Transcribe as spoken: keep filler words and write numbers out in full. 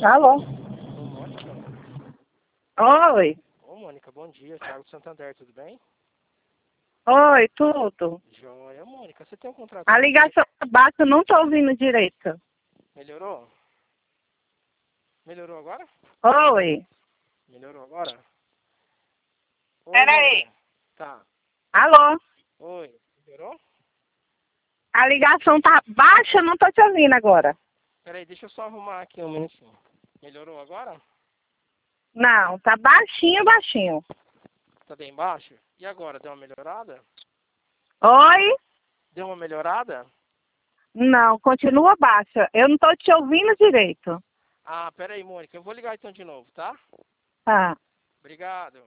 Alô? Ô, Mônica. Oi. Ô, Mônica, bom dia. Thiago Santander, tudo bem? Oi, tudo. Joia, Mônica. Você tem um contrato... A ligação tá baixa, eu não tô ouvindo direito. Melhorou? Melhorou agora? Oi. Melhorou agora? Oi, Peraí. Mônica. Tá. Alô? Oi. Melhorou? A ligação tá baixa, eu não tô te ouvindo agora. Peraí, deixa eu só arrumar aqui um minutinho. Melhorou agora? Não, tá baixinho, baixinho. Tá bem baixo? E agora, deu uma melhorada? Oi? Deu uma melhorada? Não, continua baixa. Eu não tô te ouvindo direito. Ah, peraí, Mônica. Eu vou ligar então de novo, tá? Tá. Obrigado.